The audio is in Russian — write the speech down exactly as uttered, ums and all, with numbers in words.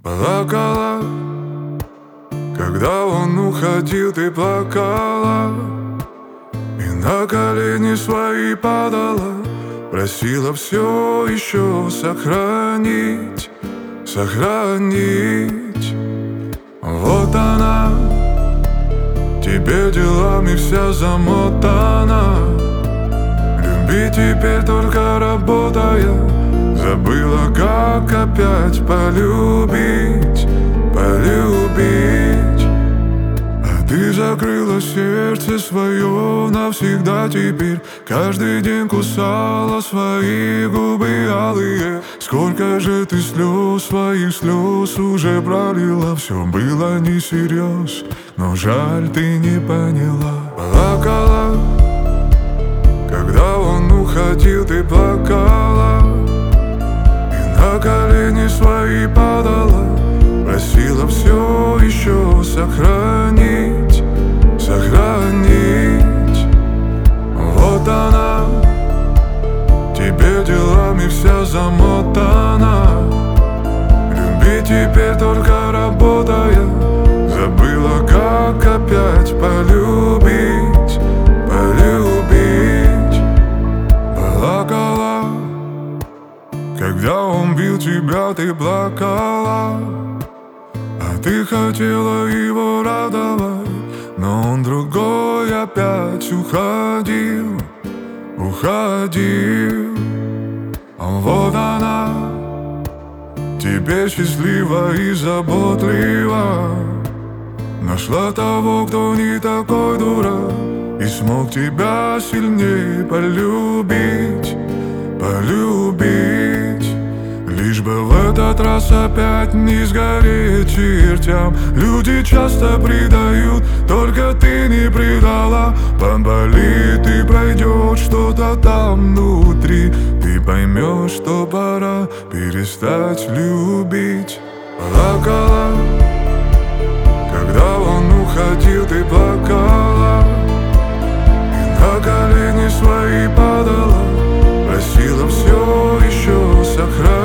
Плакала, когда он уходил, ты плакала, и на колени свои падала, просила все еще сохранить, сохранить. Вот она, тебе делами вся замотана, любить теперь только работая, забыла, как опять полюбить, полюбить. А ты закрыла сердце свое навсегда теперь, каждый день кусала свои губы алые. Сколько же ты слез, своих слез уже пролила, все было не всерьез, но жаль, ты не поняла. Плакала, когда он уходил, ты плакала, на колени свои падала, просила все еще сохранить, сохранить. Вот она, тебе делами вся замотана, любить теперь только работая, забыла, как опять полюбить, полюбить. Плакала, когда он бил тебя, ты плакала, а ты хотела его радовать, но он другой опять уходил, уходил. А вот она, теперь счастлива и заботлива, нашла того, кто не такой дурак, и смог тебя сильнее полюбить, полюбить. Лишь бы в этот раз опять не сгореть чертям. Люди часто предают, только ты не предала. Поболит и пройдет что-то там внутри, ты поймешь, что пора перестать любить. Плакала, когда он уходил, ты плакала, и на колени свои падала, просила все еще сохранить,